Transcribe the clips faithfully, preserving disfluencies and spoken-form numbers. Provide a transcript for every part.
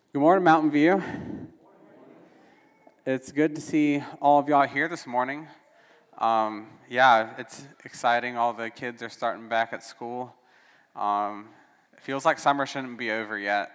Good morning, Mountain View. It's good to see all of y'all here this morning. Um, yeah, it's exciting. All the kids are starting back at school. Um, it feels like summer shouldn't be over yet.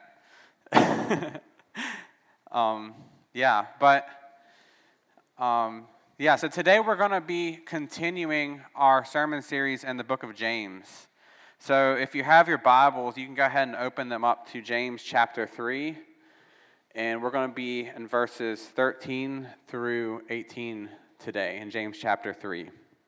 um, yeah, but um, yeah, so today we're going to be continuing our sermon series in the book of James. So if you have your Bibles, you can go ahead and open them up to James chapter three. And we're going to be in verses thirteen through eighteen today in James chapter three.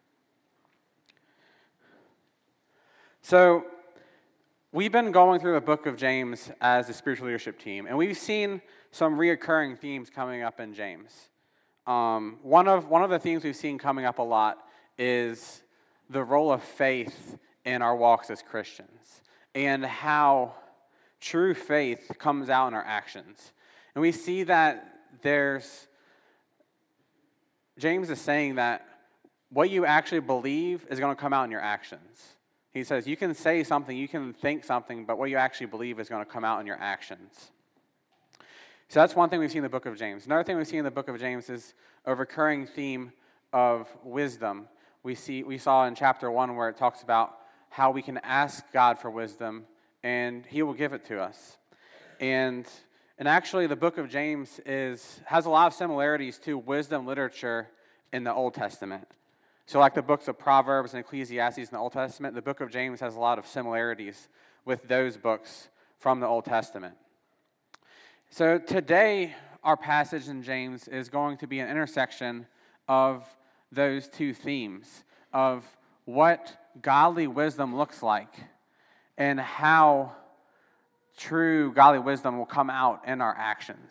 So we've been going through the book of James as a spiritual leadership team, and we've seen some reoccurring themes coming up in James. Um, one of one of the themes we've seen coming up a lot is the role of faith in our walks as Christians, and how true faith comes out in our actions. And we see that there's, James is saying that what you actually believe is going to come out in your actions. He says you can say something, you can think something, but what you actually believe is going to come out in your actions. So that's one thing we've seen in the book of James. Another thing we've seen in the book of James is a recurring theme of wisdom. We see we saw in chapter one where it talks about how we can ask God for wisdom, and He will give it to us. And And actually, the book of James is has a lot of similarities to wisdom literature in the Old Testament. So like the books of Proverbs and Ecclesiastes in the Old Testament, the book of James has a lot of similarities with those books from the Old Testament. So today, our passage in James is going to be an intersection of those two themes, of what godly wisdom looks like and how true godly wisdom will come out in our actions.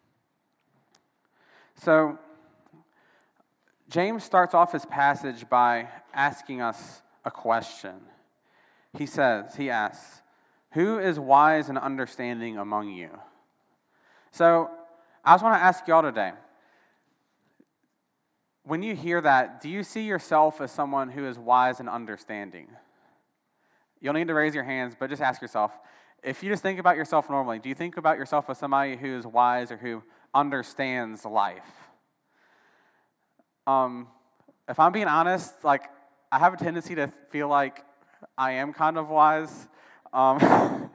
So, James starts off his passage by asking us a question. He says, he asks, "Who is wise and understanding among you?" So, I just want to ask y'all today, when you hear that, do you see yourself as someone who is wise and understanding? You'll need to raise your hands, but just ask yourself, if you just think about yourself normally, do you think about yourself as somebody who is wise or who understands life? Um, if I'm being honest, like, I have a tendency to feel like I am kind of wise. Um,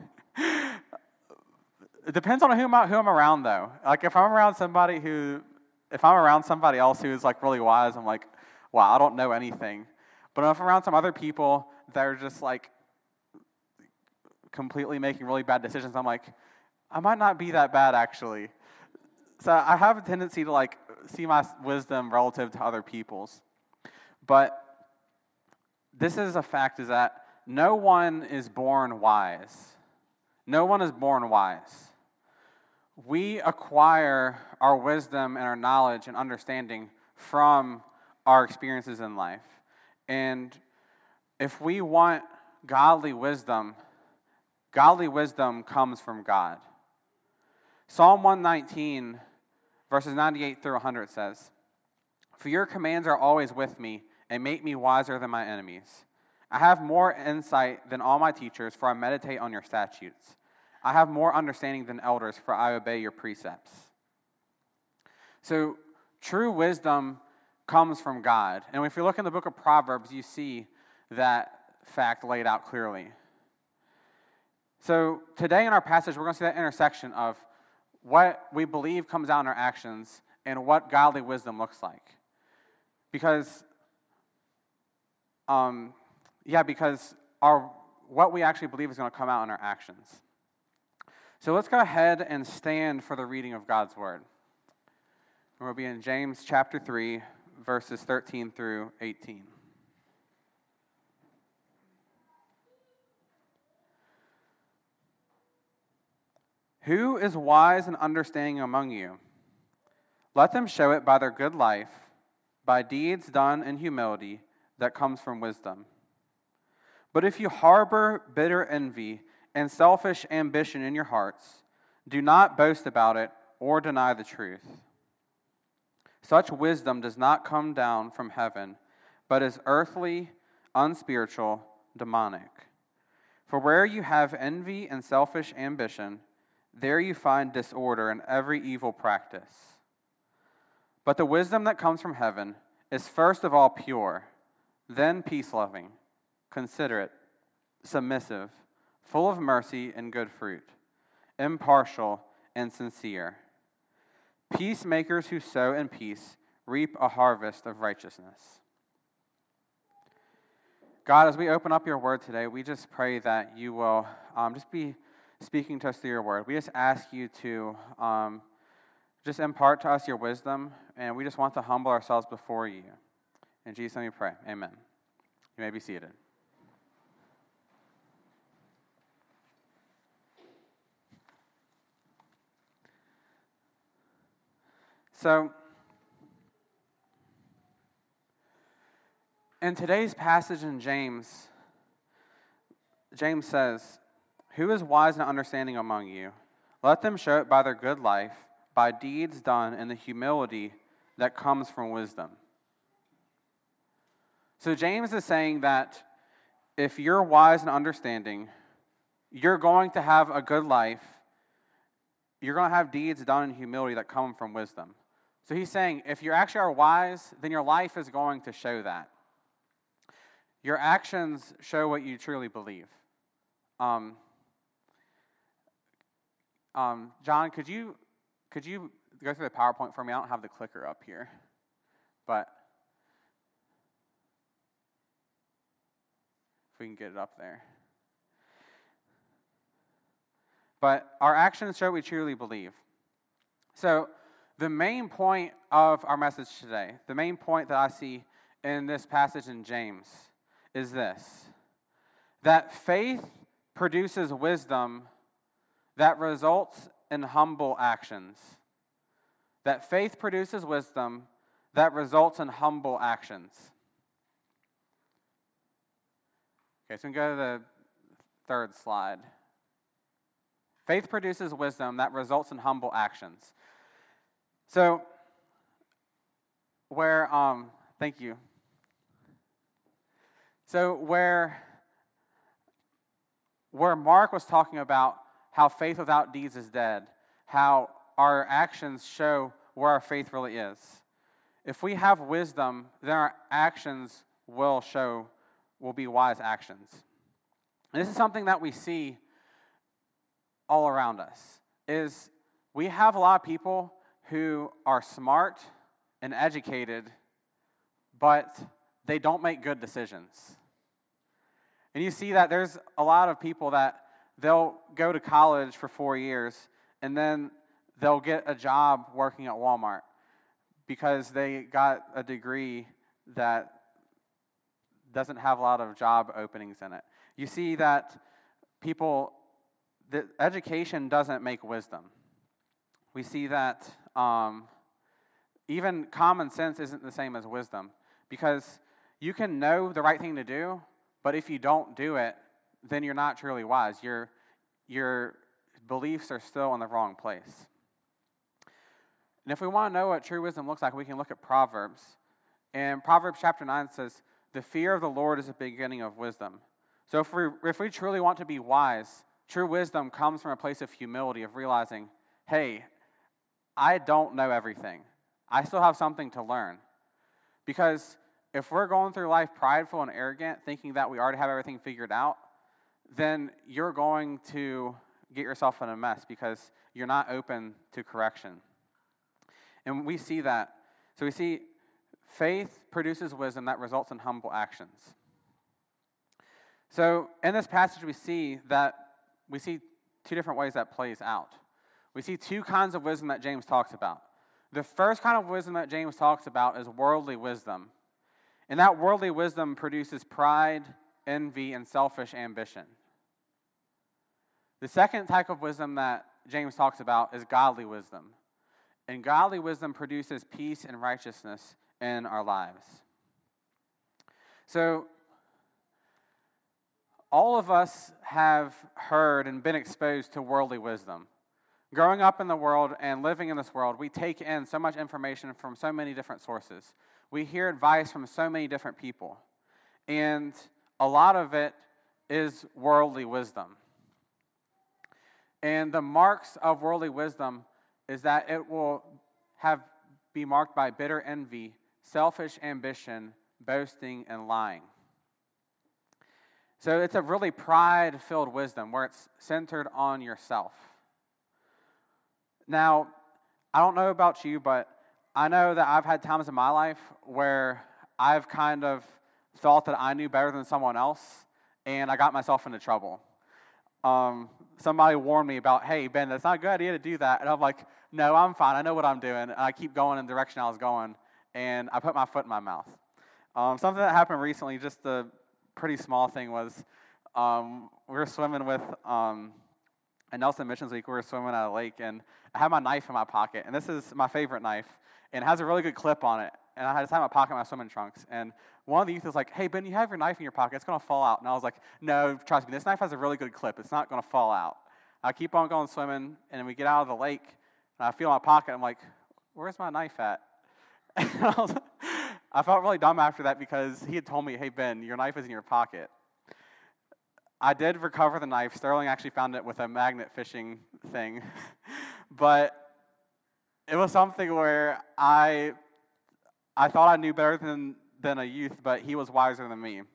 it depends on who I'm, who I'm around, though. Like, if I'm around somebody who, if I'm around somebody else who is, like, really wise, I'm like, wow, I don't know anything. But if I'm around some other people that are just, like, completely making really bad decisions, I'm like, I might not be that bad, actually. So I have a tendency to, like, see my wisdom relative to other people's. But this is a fact, is that no one is born wise. No one is born wise. We acquire our wisdom and our knowledge and understanding from our experiences in life. And if we want godly wisdom, godly wisdom comes from God. Psalm one nineteen, verses ninety-eight through one hundred says, "For your commands are always with me, and make me wiser than my enemies. I have more insight than all my teachers, for I meditate on your statutes. I have more understanding than elders, for I obey your precepts." So, true wisdom comes from God. And if you look in the book of Proverbs, you see that fact laid out clearly. So today in our passage, we're going to see that intersection of what we believe comes out in our actions and what godly wisdom looks like. Because, um, yeah, because our what we actually believe is going to come out in our actions. So let's go ahead and stand for the reading of God's word. We'll be in James chapter three, verses thirteen through eighteen. "Who is wise and understanding among you? Let them show it by their good life, by deeds done in humility that comes from wisdom. But if you harbor bitter envy and selfish ambition in your hearts, do not boast about it or deny the truth. Such wisdom does not come down from heaven, but is earthly, unspiritual, demonic. For where you have envy and selfish ambition, There you find disorder and every evil practice. But the wisdom that comes from heaven is first of all pure, then peace-loving, considerate, submissive, full of mercy and good fruit, impartial and sincere. Peacemakers who sow in peace reap a harvest of righteousness. God, as we open up your word today, we just pray that you will um, just be speaking to us through your word. We just ask you to um, just impart to us your wisdom, and we just want to humble ourselves before you. In Jesus' name we pray. Amen. You may be seated. So, in today's passage in James, James says, "Who is wise and understanding among you? Let them show it by their good life, by deeds done in the humility that comes from wisdom." So James is saying that if you're wise and understanding, you're going to have a good life. You're going to have deeds done in humility that come from wisdom. So he's saying, if you actually are wise, then your life is going to show that. Your actions show what you truly believe. Um, um, John, could you could you go through the PowerPoint for me? I don't have the clicker up here, but if we can get it up there. But our actions show what we truly believe. So the main point of our message today, the main point that I see in this passage in James is this: that faith produces wisdom that results in humble actions. That faith produces wisdom that results in humble actions. Okay, so we can go to the third slide. Faith produces wisdom that results in humble actions. So, where, um, thank you. So, where, where Mark was talking about how faith without deeds is dead, how our actions show where our faith really is. If we have wisdom, then our actions will show, will be wise actions. And this is something that we see all around us, is we have a lot of people who are smart and educated, but they don't make good decisions. And you see that there's a lot of people that they'll go to college for four years and then they'll get a job working at Walmart because they got a degree that doesn't have a lot of job openings in it. You see that people, the education doesn't make wisdom. We see that um, even common sense isn't the same as wisdom, because you can know the right thing to do, but if you don't do it, then you're not truly wise. Your, your beliefs are still in the wrong place. And if we want to know what true wisdom looks like, we can look at Proverbs. And Proverbs chapter nine says, "The fear of the Lord is the beginning of wisdom." So if we, if we truly want to be wise, true wisdom comes from a place of humility, of realizing, hey, I don't know everything. I still have something to learn. Because if we're going through life prideful and arrogant, thinking that we already have everything figured out, then you're going to get yourself in a mess because you're not open to correction. And we see that. So we see faith produces wisdom that results in humble actions. So in this passage we see that we see two different ways that plays out. We see two kinds of wisdom that James talks about. The first kind of wisdom that James talks about is worldly wisdom. And that worldly wisdom produces pride, envy, and selfish ambition. The second type of wisdom that James talks about is godly wisdom. And godly wisdom produces peace and righteousness in our lives. So, all of us have heard and been exposed to worldly wisdom. Growing up in the world and living in this world, we take in so much information from so many different sources. We hear advice from so many different people. And a lot of it is worldly wisdom. And the marks of worldly wisdom is that it will have be marked by bitter envy, selfish ambition, boasting, and lying. So it's a really pride-filled wisdom where it's centered on yourself. Now, I don't know about you, but I know that I've had times in my life where I've kind of thought that I knew better than someone else, and I got myself into trouble. Um, somebody warned me about, hey, Ben, that's not a good idea to do that. And I'm like, no, I'm fine. I know what I'm doing. And I keep going in the direction I was going, and I put my foot in my mouth. Um, something that happened recently, just a pretty small thing, was um, we were swimming with, um, at Nelson Missions Week, we were swimming at a lake, and I had my knife in my pocket. And this is my favorite knife, and it has a really good clip on it. And I had to tie my pocket in my swimming trunks. And one of the youth was like, hey, Ben, you have your knife in your pocket. It's going to fall out. And I was like, no, trust me, this knife has a really good clip. It's not going to fall out. I keep on going swimming, and then we get out of the lake, and I feel my pocket. I'm like, where's my knife at? And I, was, I felt really dumb after that because he had told me, hey, Ben, your knife is in your pocket. I did recover the knife. Sterling actually found it with a magnet fishing thing. But it was something where I... I thought I knew better than, than a youth, but he was wiser than me.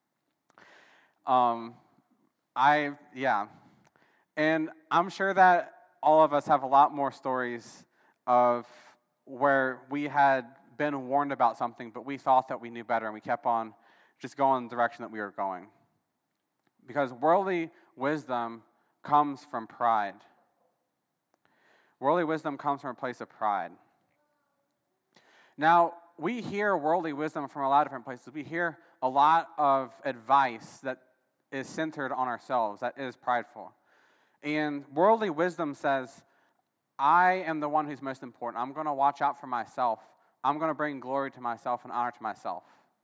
Um, I, yeah. And I'm sure that all of us have a lot more stories of where we had been warned about something, but we thought that we knew better, and we kept on just going in the direction that we were going. Because worldly wisdom comes from pride. Worldly wisdom comes from a place of pride. Now, we hear worldly wisdom from a lot of different places. We hear a lot of advice that is centered on ourselves, that is prideful. And worldly wisdom says, I am the one who's most important. I'm going to watch out for myself. I'm going to bring glory to myself and honor to myself.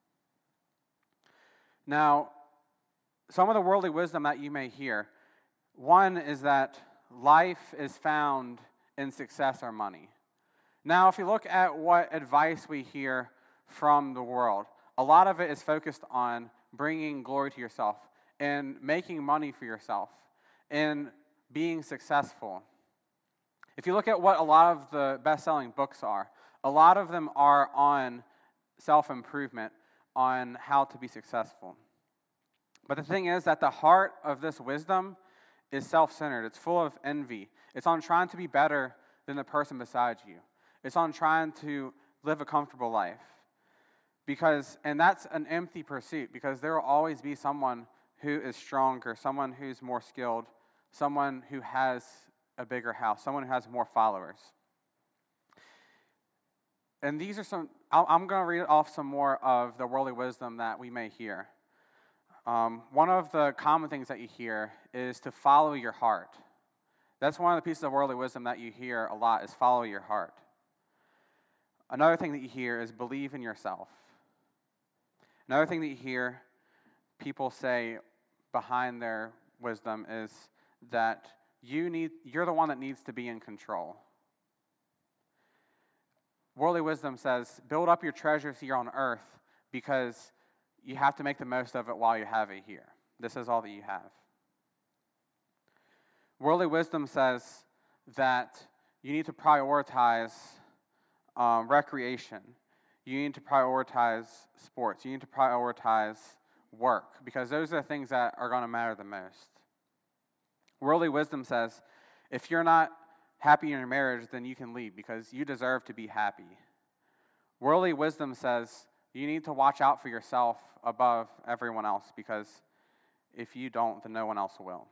Now, some of the worldly wisdom that you may hear, one is that life is found in success or money. Now, if you look at what advice we hear from the world, a lot of it is focused on bringing glory to yourself and making money for yourself and being successful. If you look at what a lot of the best-selling books are, a lot of them are on self-improvement, on how to be successful. But the thing is that the heart of this wisdom is self-centered. It's full of envy. It's on trying to be better than the person beside you. It's on trying to live a comfortable life. Because, and that's an empty pursuit, because there will always be someone who is stronger, someone who's more skilled, someone who has a bigger house, someone who has more followers. And these are some, I'm going to read off some more of the worldly wisdom that we may hear. Um, one of the common things that you hear is to follow your heart. That's one of the pieces of worldly wisdom that you hear a lot, is follow your heart. Another thing that you hear is believe in yourself. Another thing that you hear people say behind their wisdom is that you need, you're the one that needs to be in control. Worldly wisdom says, build up your treasures here on earth because you have to make the most of it while you have it here. This is all that you have. Worldly wisdom says that you need to prioritize um, recreation. You need to prioritize sports. You need to prioritize work because those are the things that are going to matter the most. Worldly wisdom says if you're not happy in your marriage, then you can leave because you deserve to be happy. Worldly wisdom says you need to watch out for yourself above everyone else because if you don't, then no one else will.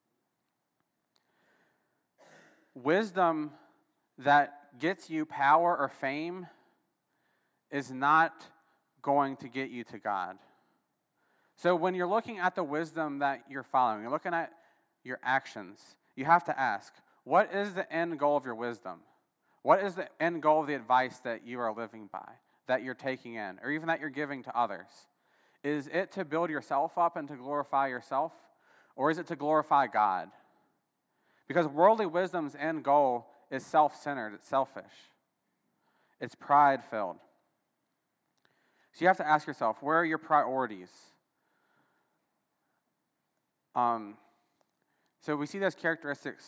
Wisdom that gets you power or fame is not going to get you to God. So when you're looking at the wisdom that you're following, you're looking at your actions, you have to ask, what is the end goal of your wisdom? What is the end goal of the advice that you are living by, that you're taking in, or even that you're giving to others? Is it to build yourself up and to glorify yourself, or is it to glorify God? Because worldly wisdom's end goal is self-centered, it's selfish. It's pride-filled. So you have to ask yourself, where are your priorities? Um, so we see those characteristics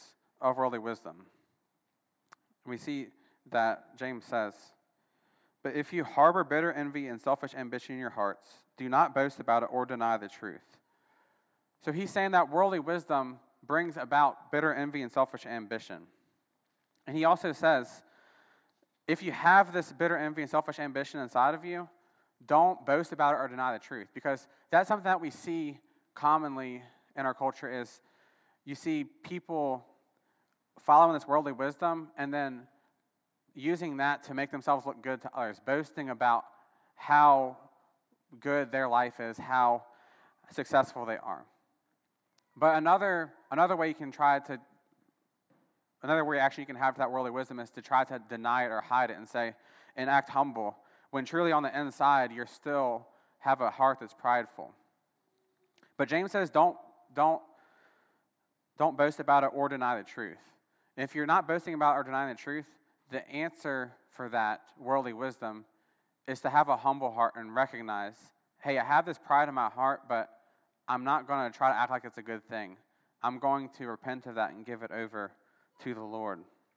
of worldly wisdom. We see that James says, "But if you harbor bitter envy and selfish ambition in your hearts, do not boast about it or deny the truth." So he's saying that worldly wisdom brings about bitter envy and selfish ambition. And he also says, if you have this bitter envy and selfish ambition inside of you, don't boast about it or deny the truth. Because that's something that we see commonly in our culture is you see people following this worldly wisdom and then using that to make themselves look good to others, boasting about how good their life is, how successful they are. But another another way you can try to, another way actually you can have that worldly wisdom is to try to deny it or hide it and say, and act humble, when truly on the inside you're still have a heart that's prideful. But James says don't don't don't boast about it or deny the truth. And if you're not boasting about or denying the truth, the answer for that worldly wisdom is to have a humble heart and recognize, hey, I have this pride in my heart, but I'm not going to try to act like it's a good thing. I'm going to repent of that and give it over to the Lord.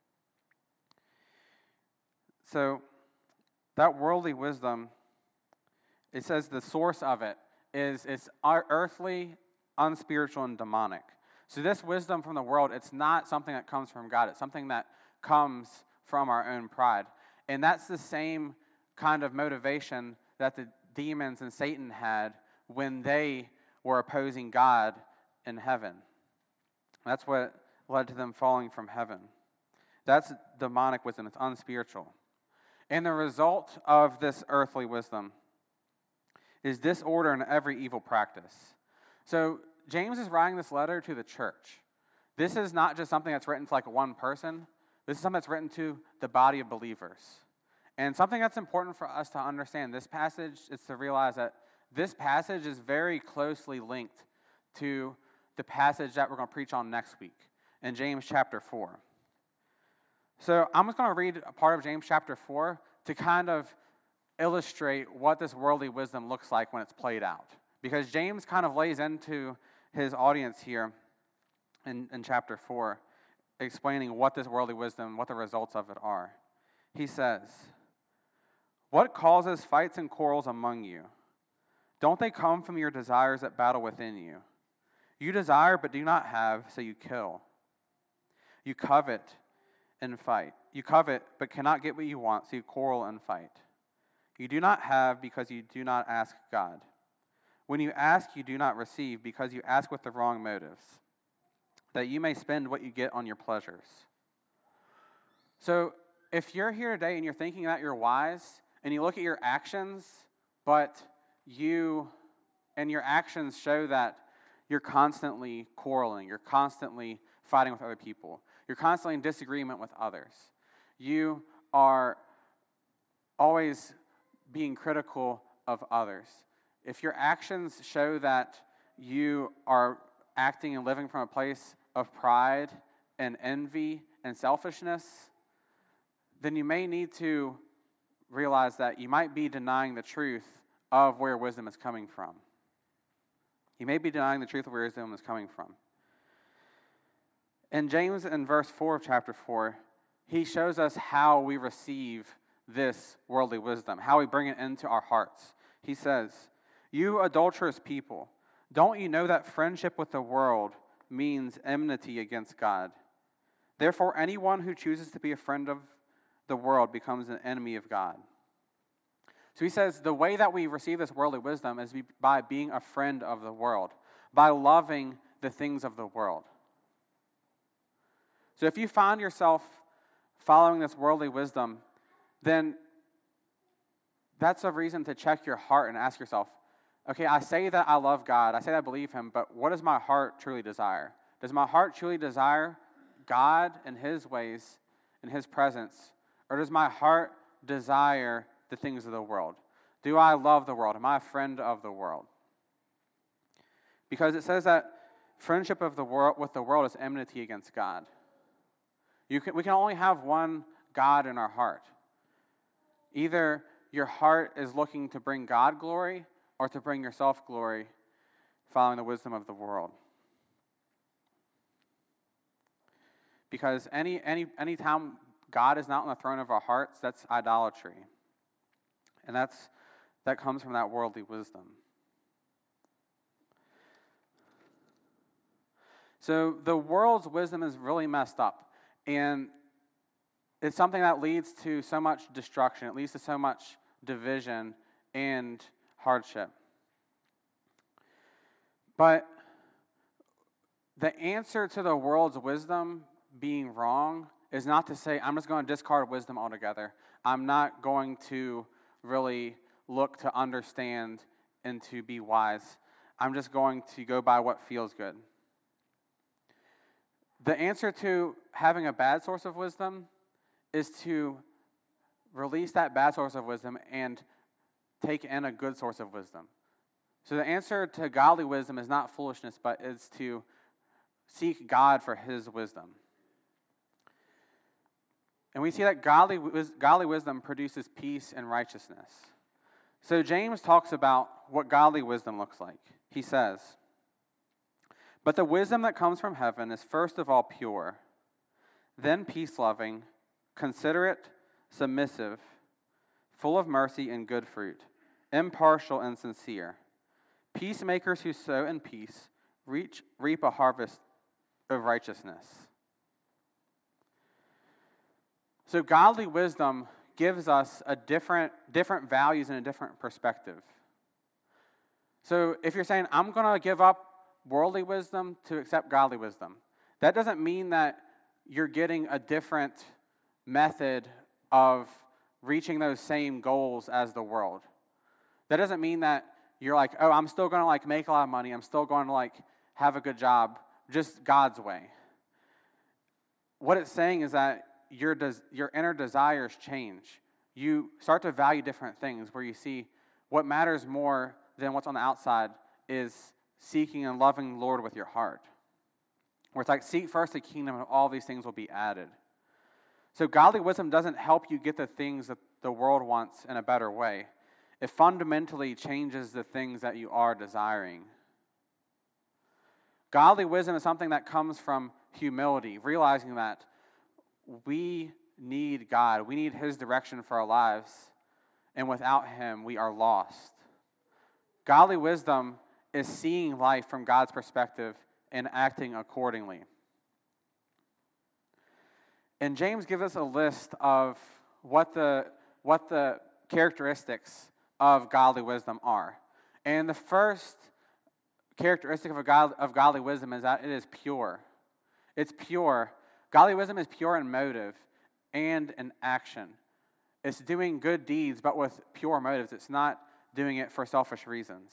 So that worldly wisdom, it says the source of it is it's earthly, unspiritual, and demonic. So this wisdom from the world, it's not something that comes from God. It's something that comes from our own pride. And that's the same kind of motivation that the demons and Satan had when they were opposing God in heaven. That's what led to them falling from heaven. That's demonic wisdom. It's unspiritual. And the result of this earthly wisdom is disorder in every evil practice. So James is writing this letter to the church. This is not just something that's written to like one person. This is something that's written to the body of believers. And something that's important for us to understand this passage is to realize that this passage is very closely linked to the passage that we're going to preach on next week in James chapter four. So I'm just going to read a part of James chapter four to kind of illustrate what this worldly wisdom looks like when it's played out. Because James kind of lays into his audience here in, in chapter four, explaining what this worldly wisdom, what the results of it are. He says, "What causes fights and quarrels among you? Don't they come from your desires that battle within you? You desire but do not have, so you kill. You covet and fight. You covet but cannot get what you want, so you quarrel and fight. You do not have because you do not ask God. When you ask, you do not receive because you ask with the wrong motives, that you may spend what you get on your pleasures." So if you're here today and you're thinking that you're wise, and you look at your actions, but you and your actions show that you're constantly quarreling, you're constantly fighting with other people, you're constantly in disagreement with others, you are always being critical of others. If your actions show that you are acting and living from a place of pride and envy and selfishness, then you may need to realize that you might be denying the truth of where wisdom is coming from. You may be denying the truth of where wisdom is coming from. In James, in verse four of chapter four, he shows us how we receive this worldly wisdom, how we bring it into our hearts. He says, "You adulterous people, don't you know that friendship with the world means enmity against God? Therefore, anyone who chooses to be a friend of the world becomes an enemy of God." So he says the way that we receive this worldly wisdom is by being a friend of the world, by loving the things of the world. So if you find yourself following this worldly wisdom, then that's a reason to check your heart and ask yourself, okay, I say that I love God, I say that I believe Him, but what does my heart truly desire? Does my heart truly desire God and His ways and His presence? Or does my heart desire the things of the world? Do I love the world? Am I a friend of the world? Because it says that friendship of the world with the world is enmity against God. You can, we can only have one God in our heart. Either your heart is looking to bring God glory or to bring yourself glory, following the wisdom of the world. because any any any time God is not on the throne of our hearts, that's idolatry. And that's that comes from that worldly wisdom. So the world's wisdom is really messed up, and it's something that leads to so much destruction. It leads to so much division and hardship. But the answer to the world's wisdom being wrong is not to say, I'm just going to discard wisdom altogether. I'm not going to really look to understand and to be wise. I'm just going to go by what feels good. The answer to having a bad source of wisdom is to release that bad source of wisdom and take in a good source of wisdom. So the answer to godly wisdom is not foolishness, but it's to seek God for his wisdom. And we see that godly, godly wisdom produces peace and righteousness. So James talks about what godly wisdom looks like. He says, "But the wisdom that comes from heaven is first of all pure, then peace-loving, considerate, submissive, full of mercy and good fruit, impartial and sincere. Peacemakers who sow in peace reach, reap a harvest of righteousness." So godly wisdom gives us a different, different values and a different perspective. So if you're saying, I'm going to give up worldly wisdom to accept godly wisdom, that doesn't mean that you're getting a different method of reaching those same goals as the world. That doesn't mean that you're like, oh, I'm still going to like make a lot of money. I'm still going to like have a good job, just God's way. What it's saying is that your des- your inner desires change. You start to value different things where you see what matters more than what's on the outside is seeking and loving the Lord with your heart. Where it's like, seek first the kingdom and all these things will be added. So godly wisdom doesn't help you get the things that the world wants in a better way. It fundamentally changes the things that you are desiring. Godly wisdom is something that comes from humility, realizing that we need God. We need his direction for our lives, and without him, we are lost. Godly wisdom is seeing life from God's perspective and acting accordingly. And James gives us a list of what the what the characteristics of godly wisdom are. And the first characteristic of a god, of godly wisdom is that it is pure. It's pure. Godly wisdom is pure in motive and in action. It's doing good deeds, but with pure motives. It's not doing it for selfish reasons.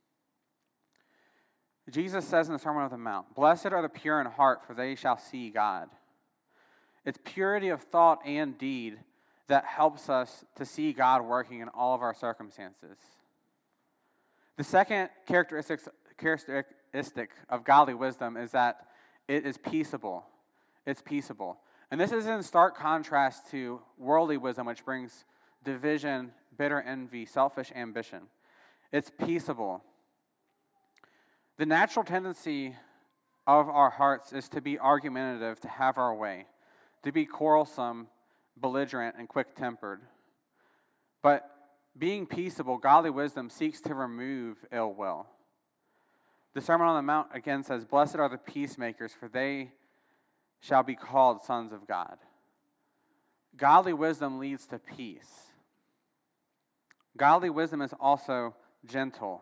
Jesus says in the Sermon on the Mount, "Blessed are the pure in heart, for they shall see God." It's purity of thought and deed that helps us to see God working in all of our circumstances. The second characteristic, characteristic of godly wisdom is that it is peaceable. It's peaceable. And this is in stark contrast to worldly wisdom, which brings division, bitter envy, selfish ambition. It's peaceable. The natural tendency of our hearts is to be argumentative, to have our way, to be quarrelsome, belligerent, and quick-tempered. But being peaceable, godly wisdom seeks to remove ill will. The Sermon on the Mount again says, "Blessed are the peacemakers, for they shall be called sons of God." Godly wisdom leads to peace. Godly wisdom is also gentle.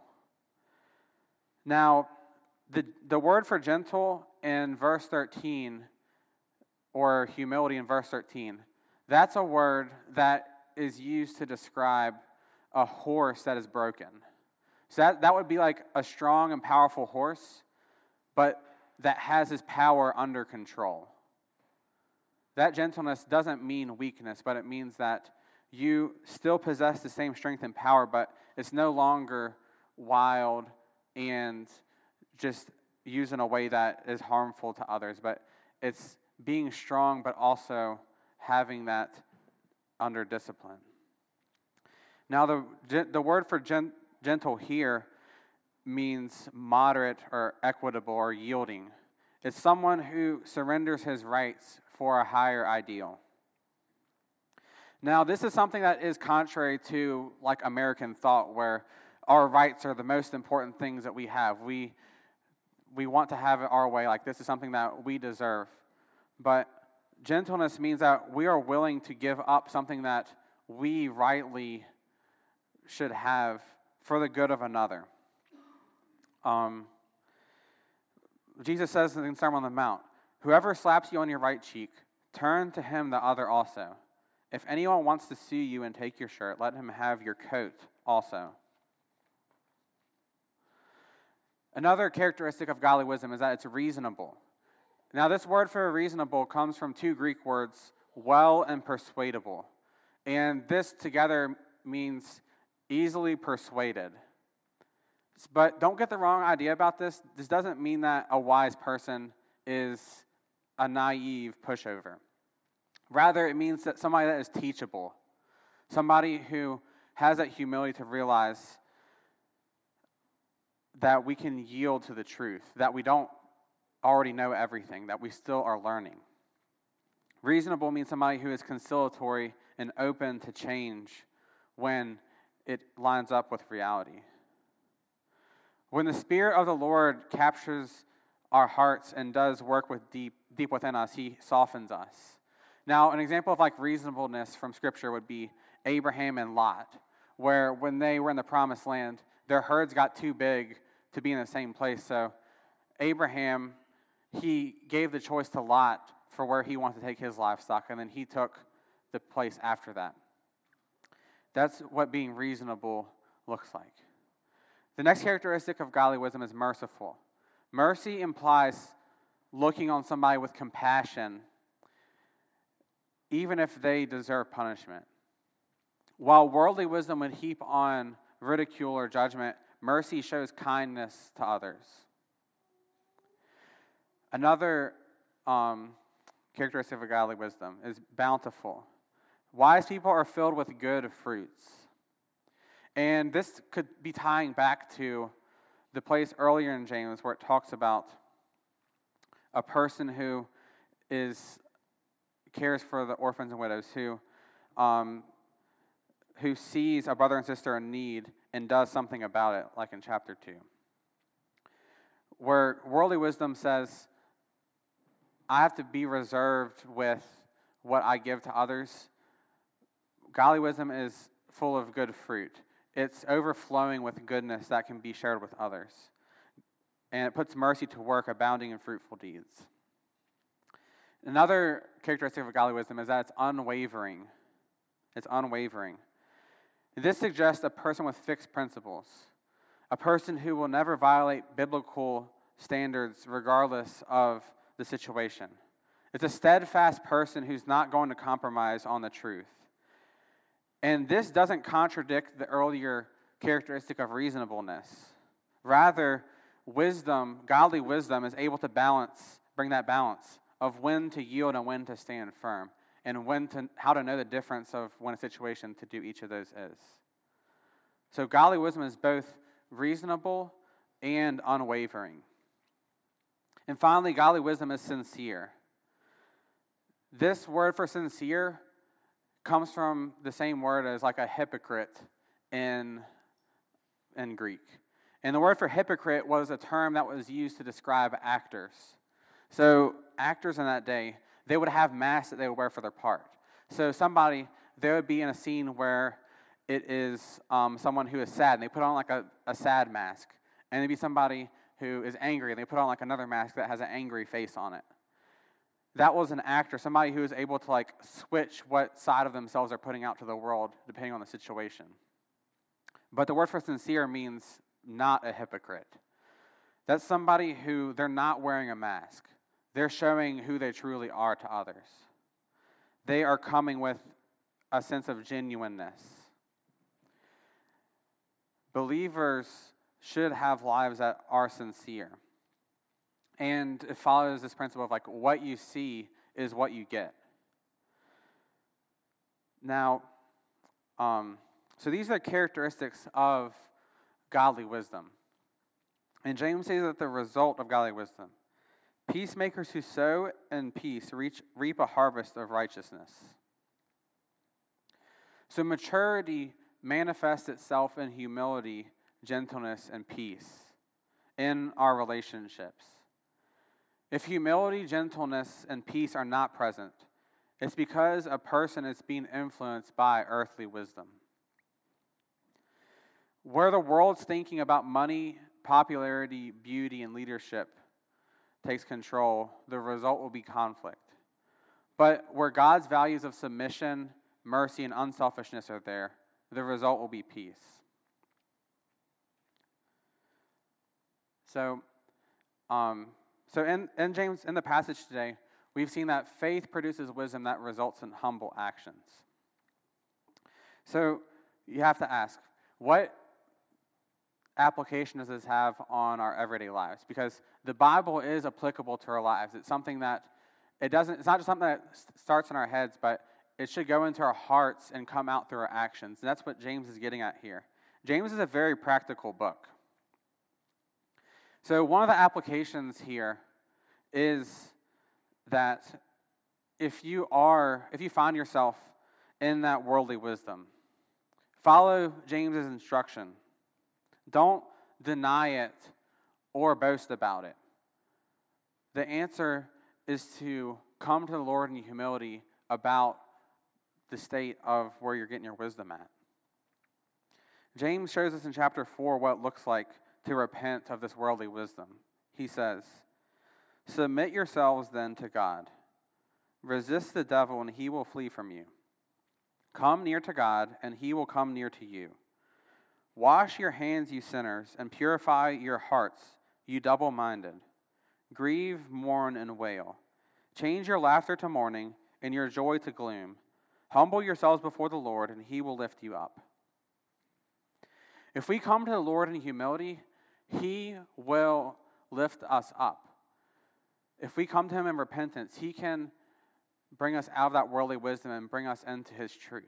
Now, the, the word for gentle in verse thirteen, or humility in verse thirteen, that's a word that is used to describe a horse that is broken. So that, that would be like a strong and powerful horse, but that has his power under control. That gentleness doesn't mean weakness, but it means that you still possess the same strength and power, but it's no longer wild and just used in a way that is harmful to others, but it's being strong, but also having that under discipline. Now, the the word for gent, gentle here means moderate or equitable or yielding. It's someone who surrenders his rights for a higher ideal. Now, this is something that is contrary to like American thought, where our rights are the most important things that we have. We we want to have it our way, like this is something that we deserve. But gentleness means that we are willing to give up something that we rightly should have for the good of another. Um, Jesus says in the Sermon on the Mount, "Whoever slaps you on your right cheek, turn to him the other also. If anyone wants to sue you and take your shirt, let him have your coat also." Another characteristic of godly wisdom is that it's reasonable. Now, this word for reasonable comes from two Greek words, well and persuadable. And this together means easily persuaded. But don't get the wrong idea about this. This doesn't mean that a wise person is a naive pushover. Rather, it means that somebody that is teachable, somebody who has that humility to realize that we can yield to the truth, that we don't already know everything, that we still are learning. Reasonable means somebody who is conciliatory and open to change when it lines up with reality. When the Spirit of the Lord captures our hearts and does work with deep, deep within us, He softens us. Now, an example of like reasonableness from Scripture would be Abraham and Lot, where when they were in the Promised Land, their herds got too big to be in the same place. So Abraham, he gave the choice to Lot for where he wanted to take his livestock, and then he took the place after that. That's what being reasonable looks like. The next characteristic of godly wisdom is merciful. Mercy implies looking on somebody with compassion, even if they deserve punishment. While worldly wisdom would heap on ridicule or judgment, mercy shows kindness to others. Another um, characteristic of godly wisdom is bountiful. Wise people are filled with good fruits. And this could be tying back to the place earlier in James where it talks about a person who is cares for the orphans and widows, who um, who sees a brother and sister in need and does something about it, like in chapter two. Where worldly wisdom says, I have to be reserved with what I give to others. Godly wisdom is full of good fruit. It's overflowing with goodness that can be shared with others. And it puts mercy to work, abounding in fruitful deeds. Another characteristic of godly wisdom is that it's unwavering. It's unwavering. This suggests a person with fixed principles, a person who will never violate biblical standards regardless of the situation. It's a steadfast person who's not going to compromise on the truth. And this doesn't contradict the earlier characteristic of reasonableness. Rather, wisdom, godly wisdom, is able to balance, bring that balance of when to yield and when to stand firm, and when to how to know the difference of when a situation to do each of those is. So godly wisdom is both reasonable and unwavering. And finally, godly wisdom is sincere. This word for sincere comes from the same word as like a hypocrite in, in Greek. And the word for hypocrite was a term that was used to describe actors. So actors in that day, they would have masks that they would wear for their part. So somebody, they would be in a scene where it is um, someone who is sad, and they put on like a, a sad mask. And it'd be somebody who is angry, and they put on like another mask that has an angry face on it. That was an actor, somebody who is able to like switch what side of themselves they're putting out to the world, depending on the situation. But the word for sincere means not a hypocrite. That's somebody who, they're not wearing a mask. They're showing who they truly are to others. They are coming with a sense of genuineness. Believers should have lives that are sincere. And it follows this principle of like what you see is what you get. Now, um, so these are characteristics of godly wisdom. And James says that the result of godly wisdom Peacemakers who sow in peace reach, reap a harvest of righteousness. So maturity manifests itself in humility, gentleness, and peace in our relationships. If humility, gentleness, and peace are not present, it's because a person is being influenced by earthly wisdom. Where the world's thinking about money, popularity, beauty, and leadership takes control, the result will be conflict. But where God's values of submission, mercy, and unselfishness are there, the result will be peace. So, um, so in, in James, in the passage today, we've seen that faith produces wisdom that results in humble actions. So you have to ask, what application does this have on our everyday lives? Because the Bible is applicable to our lives. It's something that, it doesn't, it's not just something that starts in our heads, but it should go into our hearts and come out through our actions. And that's what James is getting at here. James is a very practical book. So one of the applications here is that if you are, if you find yourself in that worldly wisdom, follow James's instruction. Don't deny it or boast about it. The answer is to come to the Lord in humility about the state of where you're getting your wisdom at. James shows us in chapter four what it looks like to repent of this worldly wisdom. He says, "Submit yourselves then to God. Resist the devil, and he will flee from you. Come near to God, and he will come near to you. Wash your hands, you sinners, and purify your hearts, you double-minded. Grieve, mourn, and wail. Change your laughter to mourning, and your joy to gloom. Humble yourselves before the Lord, and he will lift you up." If we come to the Lord in humility, he will lift us up. If we come to him in repentance, he can bring us out of that worldly wisdom and bring us into his truth.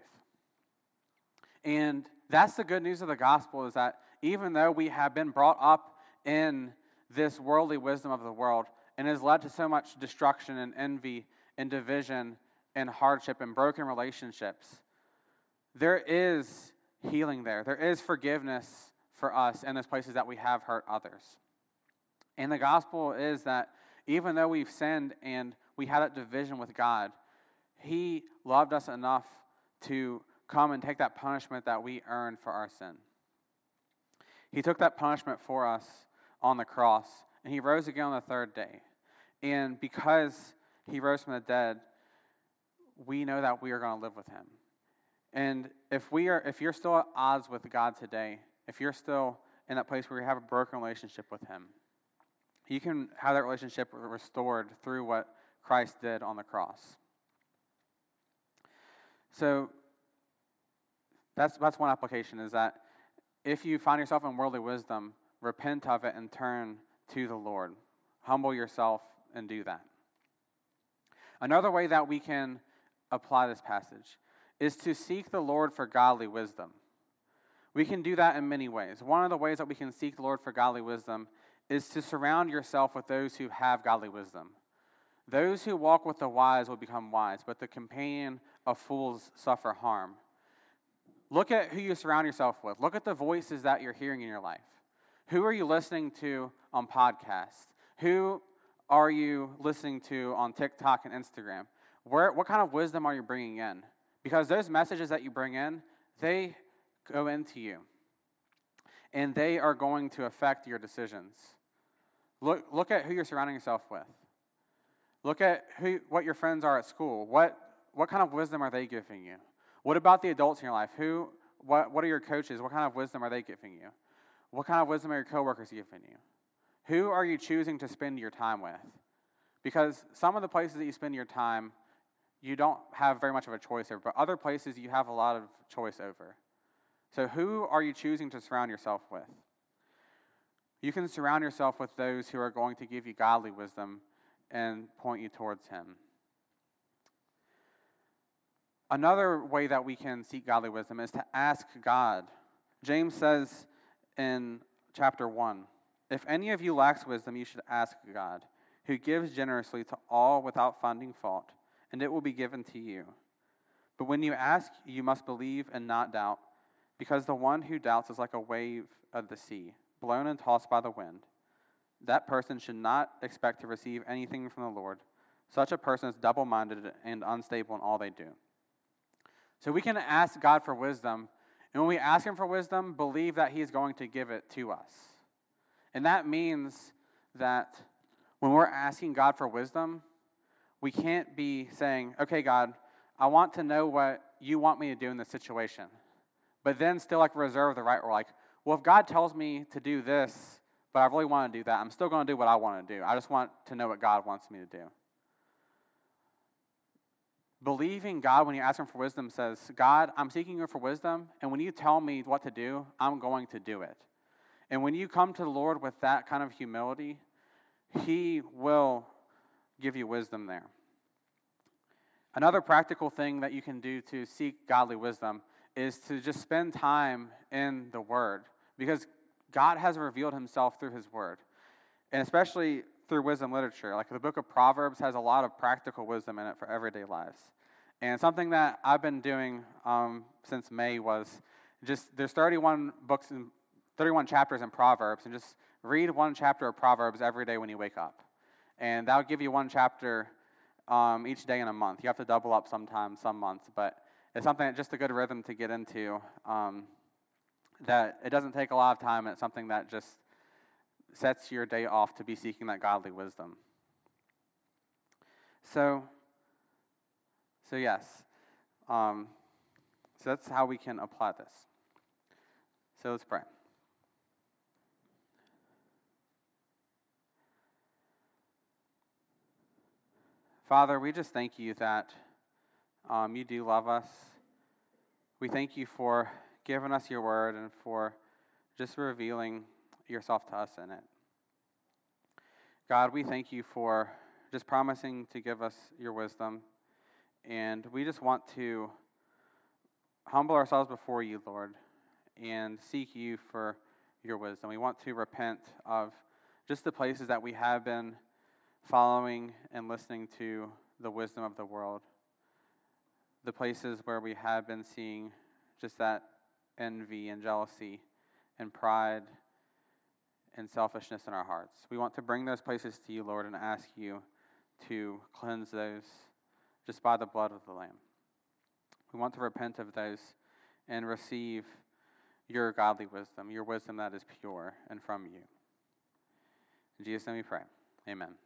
And that's the good news of the gospel, is that even though we have been brought up in this worldly wisdom of the world, and has led to so much destruction and envy and division and hardship and broken relationships, there is healing there. There is forgiveness for us in those places that we have hurt others. And the gospel is that even though we've sinned and we had that division with God, he loved us enough to come and take that punishment that we earned for our sin. He took that punishment for us on the cross, and he rose again on the third day. And because he rose from the dead, we know that we are going to live with him. And if we are, if you're still at odds with God today, if you're still in that place where you have a broken relationship with him, you can have that relationship restored through what Christ did on the cross. So that's that's one application, is that if you find yourself in worldly wisdom, repent of it and turn to the Lord. Humble yourself and do that. Another way that we can apply this passage is to seek the Lord for godly wisdom. We can do that in many ways. One of the ways that we can seek the Lord for godly wisdom is to surround yourself with those who have godly wisdom. Those who walk with the wise will become wise, but the companion of fools suffer harm. Look at who you surround yourself with. Look at the voices that you're hearing in your life. Who are you listening to on podcasts? Who are you listening to on TikTok and Instagram? Where, what kind of wisdom are you bringing in? Because those messages that you bring in, they go into you. And they are going to affect your decisions. Look, look at who you're surrounding yourself with. Look at who, what your friends are at school. What, what kind of wisdom are they giving you? What about the adults in your life? Who, what, what are your coaches? What kind of wisdom are they giving you? What kind of wisdom are your coworkers giving you? Who are you choosing to spend your time with? Because some of the places that you spend your time, you don't have very much of a choice over, but other places you have a lot of choice over. So who are you choosing to surround yourself with? You can surround yourself with those who are going to give you godly wisdom and point you towards him. Another way that we can seek godly wisdom is to ask God. James says in chapter one, "If any of you lacks wisdom, you should ask God, who gives generously to all without finding fault, and it will be given to you. But when you ask, you must believe and not doubt, because the one who doubts is like a wave of the sea, blown and tossed by the wind. That person should not expect to receive anything from the Lord. Such a person is double-minded and unstable in all they do. So we can ask God for wisdom, and when we ask him for wisdom, believe that he is going to give it to us. And that means that when we're asking God for wisdom, we can't be saying, okay, God, I want to know what you want me to do in this situation. But then still like reserve the right, or like, well, if God tells me to do this, but I really want to do that, I'm still going to do what I want to do. I just want to know what God wants me to do. Believing God when you ask him for wisdom says, God, I'm seeking you for wisdom, and when you tell me what to do, I'm going to do it. And when you come to the Lord with that kind of humility, he will give you wisdom there. Another practical thing that you can do to seek godly wisdom is to just spend time in the Word, because God has revealed himself through his Word, and especially through wisdom literature. Like the book of Proverbs has a lot of practical wisdom in it for everyday lives. And something that I've been doing um, since May was just, there's thirty-one books, and thirty-one chapters in Proverbs, and just read one chapter of Proverbs every day when you wake up. And that'll give you one chapter um, each day in a month. You have to double up sometimes, some months, but it's something, just a good rhythm to get into, um, that it doesn't take a lot of time, and it's something that just sets your day off to be seeking that godly wisdom. So, so yes, um, so that's how we can apply this. So let's pray. Father, we just thank you that um, you do love us. We thank you for giving us your word and for just revealing yourself to us in it. God, we thank you for just promising to give us your wisdom, and we just want to humble ourselves before you, Lord, and seek you for your wisdom. We want to repent of just the places that we have been following and listening to the wisdom of the world, the places where we have been seeing just that envy and jealousy and pride and selfishness in our hearts. We want to bring those places to you, Lord, and ask you to cleanse those just by the blood of the Lamb. We want to repent of those and receive your godly wisdom, your wisdom that is pure and from you. In Jesus' name we pray. Amen.